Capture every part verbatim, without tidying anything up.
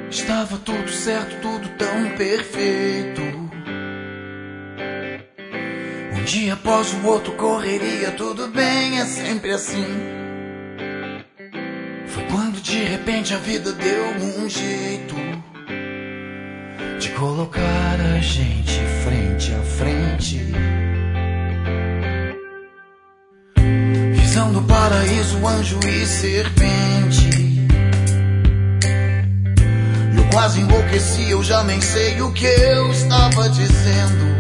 Estava tudo certo, tudo tão perfeito. Um dia após o outro, correria, tudo bem, é sempre assim. Foi quando de repente a vida deu um jeito de colocar a gente frente a frente. Visão do paraíso, anjo e serpente. Eu quase enlouqueci, eu já nem sei o que eu estava dizendo.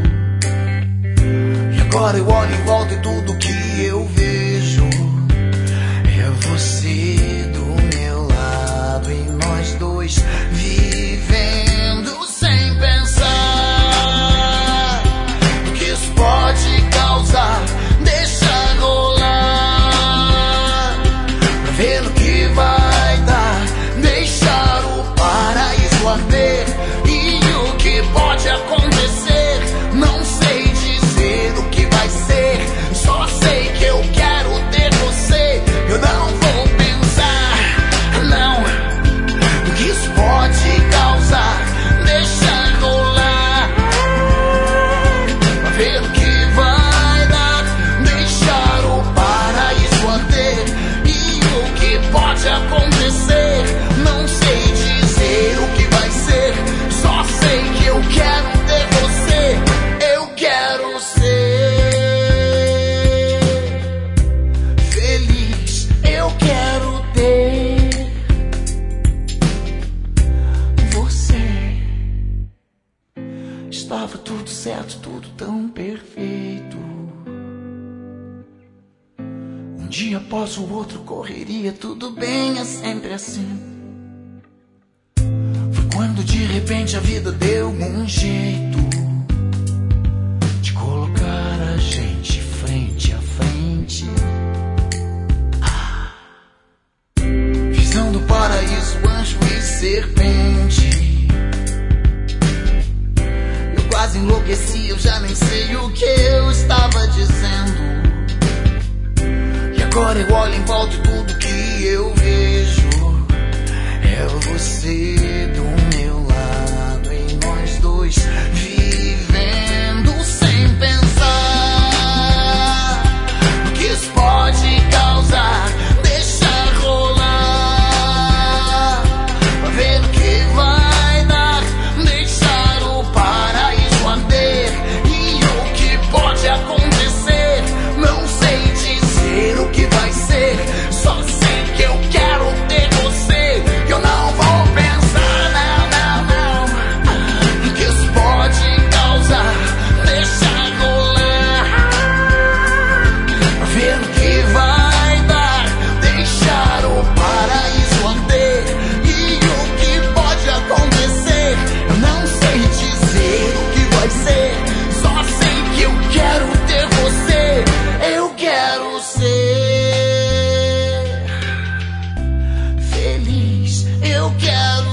E agora eu olho em volta e tudo que eu vejo é você do meu lado e nós dois vivendo sem pensar no que isso pode causar. Deixa rolar pra ver no que vai dar. Deixar o paraíso arder e o que pode acontecer. Não sei dizer o que vai ser, só sei que eu quero ter você. Eu não vou pensar, não, no que isso pode causar. Deixa rolar pra ver o que vai dar. Deixar o paraíso arder e o que pode acontecer. Não sei dizer o que vai ser, só sei que eu quero ter você. Eu quero ser feliz, eu quero ter você. Estava tudo certo, tudo tão perfeito. Um dia após o outro, correria, tudo bem, é sempre assim. Foi quando de repente a vida deu um jeito de colocar a gente frente a frente. Ah. Visão do paraíso, anjo e serpente. Eu quase enlouqueci, eu já nem sei o que eu estava dizendo. E agora eu olho em volta e tudo que eu vejo é você do meu lado e nós dois vivendo sem pensar no que isso pode causar. Deixa rolar pra ver o que vai dar. Deixar o paraíso arder e o que pode acontecer. Não sei dizer o que vai ser, só sei que eu quero ter você. Eu não vou pensar, não, não, não, no que isso pode causar. Deixa rolar pra ver o que vai dar. Deixar o paraíso arder e o que pode acontecer. Eu não sei dizer o que vai ser, só sei que eu quero ter você. Eu quero ser feliz, eu quero